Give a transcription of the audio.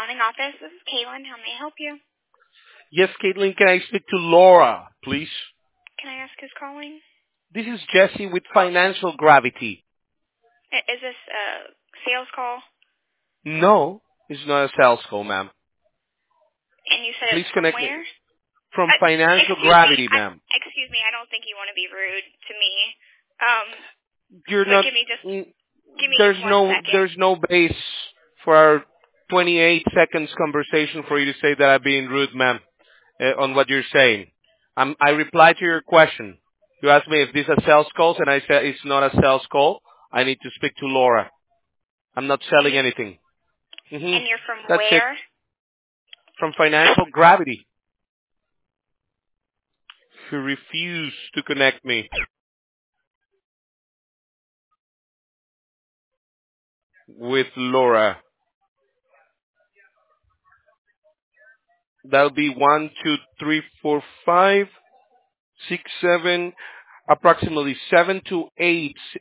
accounting office. This is Caitlin. How may I help you? Yes, Caitlin, can I speak to Laura, please? Can I ask who's calling? This is Jesse with Financial Gravity. Is this a sales call? No, it's not a sales call, ma'am. And you said Please it's from connect me. where? From Financial Gravity, ma'am. Excuse me. I don't think you want to be rude to me. You're But not. give me 1 second. There's no base for our 28 seconds conversation for you to say that I'm being rude, ma'am, on what you're saying. I replied to your question. You asked me if this is a sales call, and I said it's not a sales call. I need to speak to Laura. I'm not selling anything. And you're from That's it. where? From Financial Gravity. She refused to connect me with Laura. That'll be 1, 2, 3, 4, 5, 6, 7, approximately 7 to 8